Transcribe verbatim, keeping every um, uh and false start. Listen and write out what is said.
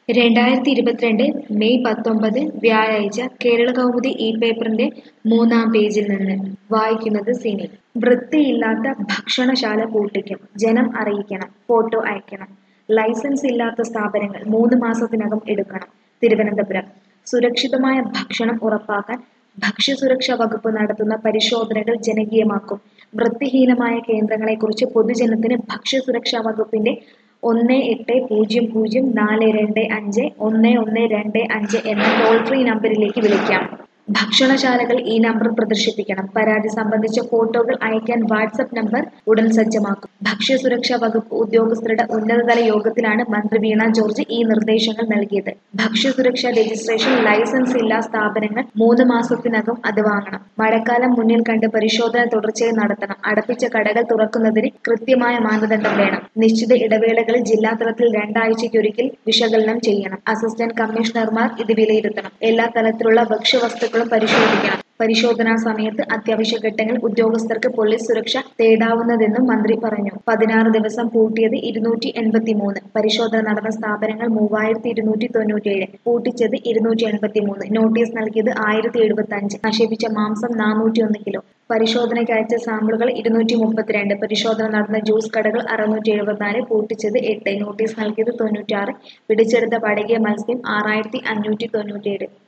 രണ്ടായിരത്തി ഇരുപത്തിരണ്ട് മെയ് പത്തൊമ്പത് വ്യാഴാഴ്ച കേരളകൗമുദി ഈ പേപ്പറിന്റെ മൂന്നാം പേജിൽ നിന്ന് വായിക്കുന്നത് സിനി. വൃത്തിയില്ലാത്ത ഭക്ഷണശാല പൂട്ടിക്കും, ജനം അറിയിക്കണം, ഫോട്ടോ അയക്കണം. ലൈസൻസ് ഇല്ലാത്ത സ്ഥാപനങ്ങൾ മൂന്ന് മാസത്തിനകം എടുക്കണം. തിരുവനന്തപുരം സുരക്ഷിതമായ ഭക്ഷണം ഉറപ്പാക്കാൻ ഭക്ഷ്യസുരക്ഷാ വകുപ്പ് നടത്തുന്ന പരിശോധനകൾ ജനകീയമാക്കും. വൃത്തിഹീനമായ കേന്ദ്രങ്ങളെക്കുറിച്ച് പൊതുജനത്തിന് ഭക്ഷ്യസുരക്ഷാ വകുപ്പിന്റെ ഒന്ന് എട്ട് പൂജ്യം പൂജ്യം നാല് രണ്ട് അഞ്ച് ഒന്ന് ഒന്ന് രണ്ട് അഞ്ച് എന്ന ടോൾ ഫ്രീ നമ്പറിലേക്ക് വിളിക്കാം. ഭക്ഷണശാലകൾ ഈ നമ്പർ പ്രദർശിപ്പിക്കണം. പരാതി സംബന്ധിച്ച ഫോട്ടോകൾ അയക്കാൻ വാട്സ്ആപ്പ് നമ്പർ ഉടൻ സജ്ജമാക്കും. ഭക്ഷ്യസുരക്ഷാ വകുപ്പ് ഉദ്യോഗസ്ഥരുടെ ഉന്നതതല യോഗത്തിലാണ് മന്ത്രി വീണ ജോർജ് ഈ നിർദ്ദേശങ്ങൾ നൽകിയത്. ഭക്ഷ്യസുരക്ഷാ രജിസ്ട്രേഷൻ ലൈസൻസ് ഇല്ലാ സ്ഥാപനങ്ങൾ മൂന്ന് മാസത്തിനകം അത് വാങ്ങണം. മഴക്കാലം മുന്നിൽ കണ്ട് പരിശോധന തുടർച്ചയായി നടത്തണം. അടപ്പിച്ച കടകൾ തുറക്കുന്നതിന് കൃത്യമായ മാനദണ്ഡം വേണം. നിശ്ചിത ഇടവേളകളിൽ ജില്ലാതലത്തിൽ രണ്ടാഴ്ചയ്ക്കൊരിക്കൽ വിശകലനം ചെയ്യണം. അസിസ്റ്റന്റ് കമ്മീഷണർമാർ ഇത് വിലയിരുത്തണം. എല്ലാ തലത്തിലുള്ള ഭക്ഷ്യവസ്തുക്കളും പരിശോധിക്കണം. പരിശോധനാ സമയത്ത് അത്യാവശ്യ ഘട്ടങ്ങളിൽ ഉദ്യോഗസ്ഥർക്ക് പോലീസ് സുരക്ഷ തേടാവുന്നതെന്നും മന്ത്രി പറഞ്ഞു. പതിനാറ് ദിവസം പൂട്ടിയത് ഇരുന്നൂറ്റി എൺപത്തി മൂന്ന്. പരിശോധന നടന്ന സ്ഥാപനങ്ങൾ മൂവായിരത്തി ഇരുന്നൂറ്റി തൊണ്ണൂറ്റിയേഴ്. പൂട്ടിച്ചത് ഇരുന്നൂറ്റി എൺപത്തി മൂന്ന്. നോട്ടീസ് നൽകിയത് ആയിരത്തി എഴുപത്തി അഞ്ച്. നശിപ്പിച്ച മാംസം നാനൂറ്റി ഒന്ന് കിലോ. പരിശോധനയ്ക്ക് അയച്ച സാമ്പിളുകൾ ഇരുന്നൂറ്റി മുപ്പത്തിരണ്ട്. പരിശോധന നടന്ന ജ്യൂസ് കടകൾ അറുന്നൂറ്റി എഴുപത്തിനാല്. പൂട്ടിച്ചത് എട്ട്. നോട്ടീസ് നൽകിയത് തൊണ്ണൂറ്റിയാറ്. പിടിച്ചെടുത്ത പടകിയ മത്സ്യം ആറായിരത്തി അഞ്ഞൂറ്റി തൊണ്ണൂറ്റിയേഴ്.